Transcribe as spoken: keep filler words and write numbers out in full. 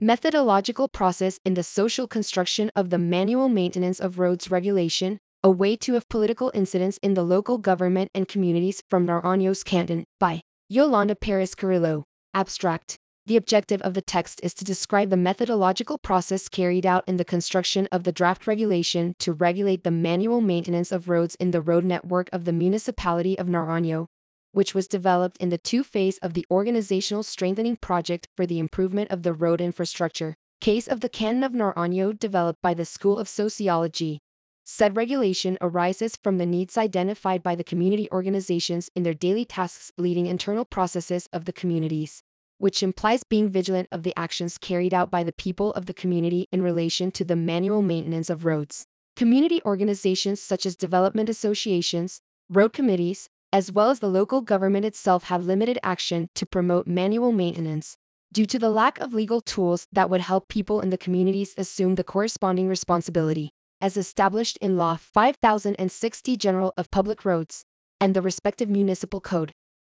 Methodological process in the social construction of the manual maintenance of roads regulation, a way to of political incidents in the local government and communities from Naranjo's Canton, by Yolanda Perez Carrillo. Abstract. The objective of the text is to describe the methodological process carried out in the construction of the draft regulation to regulate the manual maintenance of roads in the road network of the municipality of Naranjo, which was developed in the two-phase of the organizational strengthening project for the improvement of the road infrastructure. Case of the Canton of Naranjo developed by the School of Sociology. Said regulation arises from the needs identified by the community organizations in their daily tasks leading internal processes of the communities, which implies being vigilant of the actions carried out by the people of the community in relation to the manual maintenance of roads. Community organizations such as development associations, road committees, as well as the local government itself have limited action to promote manual maintenance, due to the lack of legal tools that would help people in the communities assume the corresponding responsibility, as established in Law five thousand sixty General of Public Roads, and the respective municipal code.